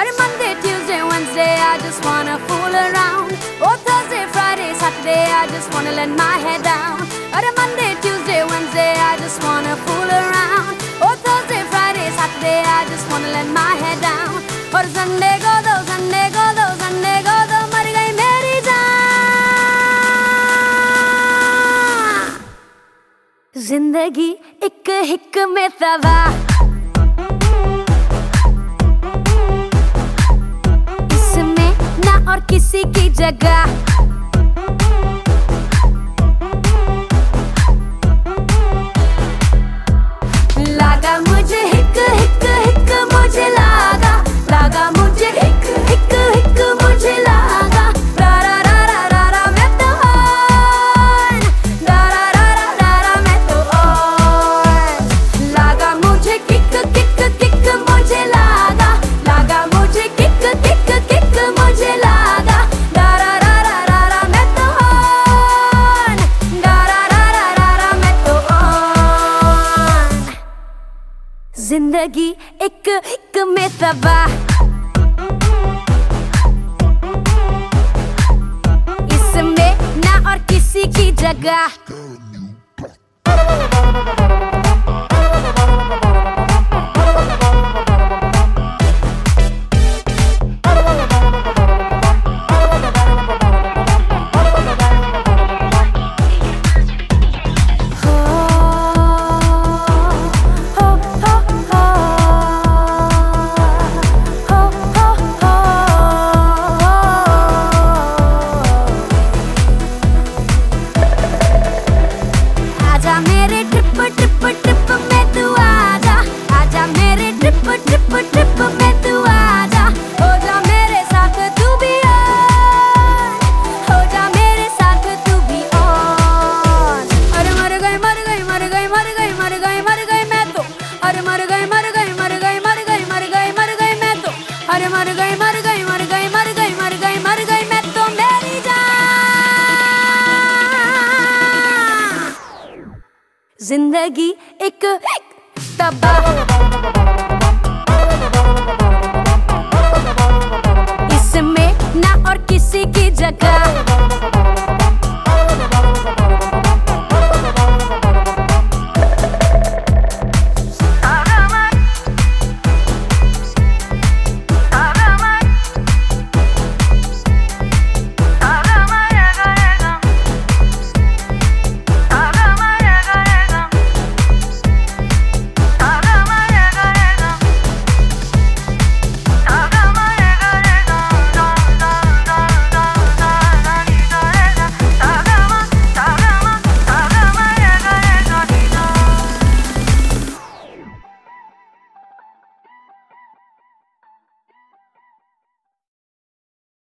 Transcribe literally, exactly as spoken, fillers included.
अरे Monday, Tuesday, Wednesday, I just wanna fool around. Oh, Thursday, Friday, Saturday, I just wanna let my head down. अरे Monday, Tuesday, Wednesday, I just wanna fool around. Oh, Thursday, Friday, Saturday, I just wanna let my head down. और Sunday को दो, Sunday को दो, Sunday को दो, मर गई मेरी जान. जिंदगी एक हिक में तबाह, इसमें ना और किसी की जगह. लागा मुझे हिक हिक हिक मुझे लागा, लागा मुझे हिक हिक हिक मुझे लागा. रा रा रा रा रा रा मैं तो ऑन, रा रा रा रा रा रा मैं तो ऑन. लागा मुझे किक किक किक मुझे लागा, लागा मुझे किक किक किक मुझे लागा. रा रा रा रा रा रा मैं तो ऑन, रा रा रा रा रा रा मैं तो ऑन. जिंदगी एक एक में तबाह, इसमें ना और किसी की जगह. मेरे ट्रिप ट्रिप ट्रिप में तू आजा, आजा मेरे ट्रिप ट्रिप ट्रिप में तू आजा. हो जा मेरे साथ तू भी ऑन, हो जा मेरे साथ तू भी ऑन. अरे मर गई मर गई मर गई मर गई मर गई मर गई मैं तो. अरे मर गई मर गई मर गई मर गई मर गई मर गई मैं तो. अरे मर गई मर गई मर गई मर गई मर गई मर गई मैं तो मेरी जान. जिंदगी एक एक तबाह.